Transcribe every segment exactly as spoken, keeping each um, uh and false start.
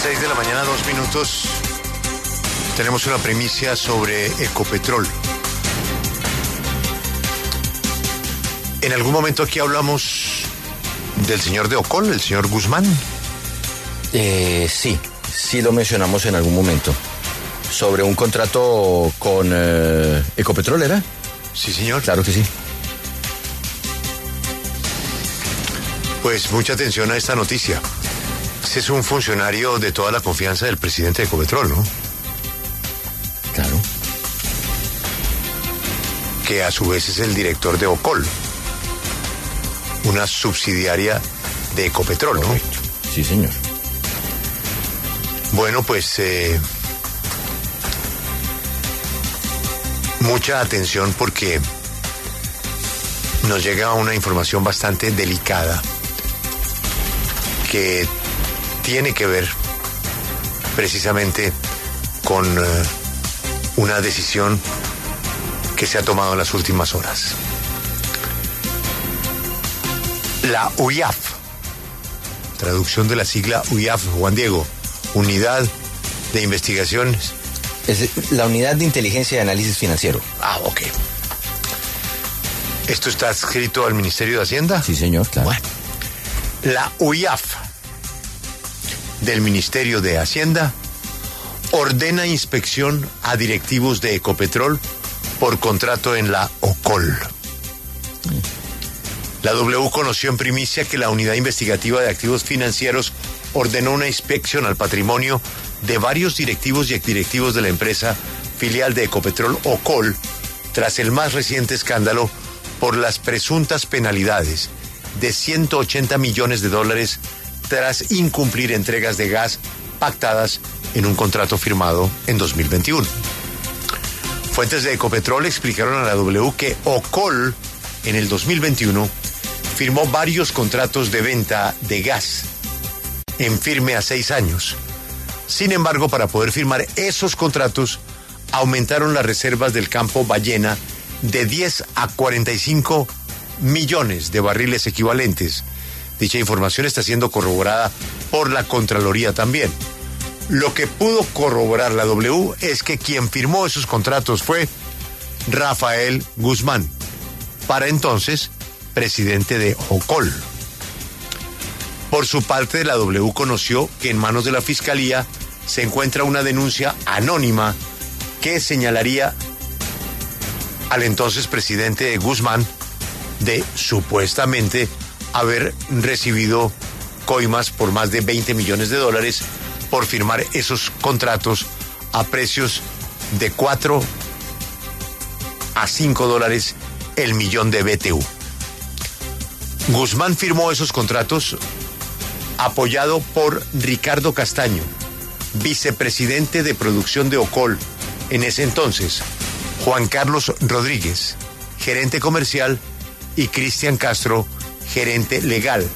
seis de la mañana, dos minutos. Tenemos una primicia sobre Ecopetrol. En algún momento aquí hablamos del señor de Ocol, el señor Guzmán. Eh, sí, sí lo mencionamos en algún momento. Sobre un contrato con eh, Ecopetrol, ¿era? Sí, señor. Claro que sí. Pues mucha atención a esta noticia. Ese es un funcionario de toda la confianza del presidente de Ecopetrol, ¿no? Claro. Que a su vez es el director de Ocol, una subsidiaria de Ecopetrol, ¿no? Correcto. Sí, señor. Bueno, pues eh, mucha atención porque nos llega una información bastante delicada que tiene que ver precisamente con eh, una decisión que se ha tomado en las últimas horas. La U I A F, traducción de la sigla U I A F, Juan Diego, Unidad de Investigaciones. Es la Unidad de Inteligencia y Análisis Financiero. Ah, ok. ¿Esto está adscrito al Ministerio de Hacienda? Sí, señor, claro. Bueno, la U I A F del Ministerio de Hacienda ordena inspección a directivos de Ecopetrol por contrato en la Ocol. La W conoció en primicia que la Unidad Investigativa de Activos Financieros ordenó una inspección al patrimonio de varios directivos y exdirectivos de la empresa filial de Ecopetrol Ocol tras el más reciente escándalo por las presuntas penalidades de ciento ochenta millones de dólares tras incumplir entregas de gas pactadas en un contrato firmado en dos mil veintiuno. Fuentes de Ecopetrol explicaron a la W que Ocol en el dos mil veintiuno firmó varios contratos de venta de gas en firme a seis años. Sin embargo, para poder firmar esos contratos, aumentaron las reservas del campo Ballena de diez a cuarenta y cinco millones de barriles equivalentes. Dicha información está siendo corroborada por la Contraloría también. Lo que pudo corroborar la W es que quien firmó esos contratos fue Rafael Guzmán, para entonces presidente de Ocol. Por su parte, la W conoció que en manos de la Fiscalía se encuentra una denuncia anónima que señalaría al entonces presidente Guzmán de supuestamente haber recibido coimas por más de veinte millones de dólares por firmar esos contratos a precios de cuatro a cinco dólares el millón de B T U. Guzmán firmó esos contratos apoyado por Ricardo Castaño, vicepresidente de producción de Ocol en ese entonces, Juan Carlos Rodríguez, gerente comercial, y Cristian Castro, gerente legal.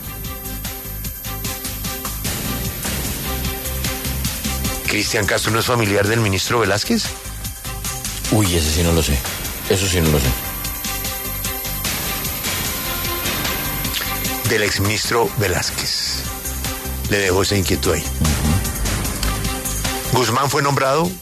¿Cristian Castro no es familiar del ministro Velázquez? Uy, ese sí no lo sé. Eso sí no lo sé. Del exministro Velázquez. Le dejo esa inquietud ahí. Uh-huh. Guzmán fue nombrado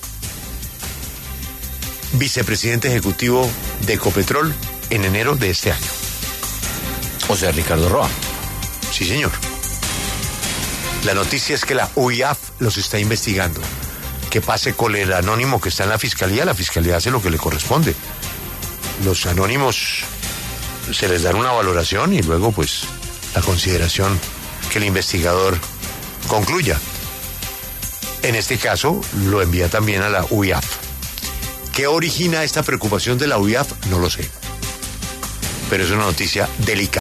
vicepresidente ejecutivo de Ecopetrol en enero de este año. O sea, Ricardo Roa. Sí, señor. La noticia es que la U I A F los está investigando. Que pase con el anónimo que está en la Fiscalía, la Fiscalía hace lo que le corresponde. Los anónimos se les da una valoración y luego, pues, la consideración que el investigador concluya. En este caso, lo envía también a la U I A F. ¿Qué origina esta preocupación de la U I A F? No lo sé. Pero es una noticia delicada.